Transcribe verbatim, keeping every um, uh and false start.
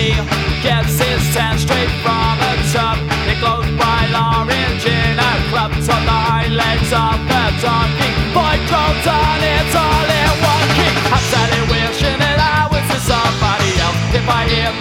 He gets his tan straight from the top. It glows bright orange in a club on the hind legs of the donkey. Boy drones on it's all in one kick. I'm sadly wishing that I was with somebody else. If I hear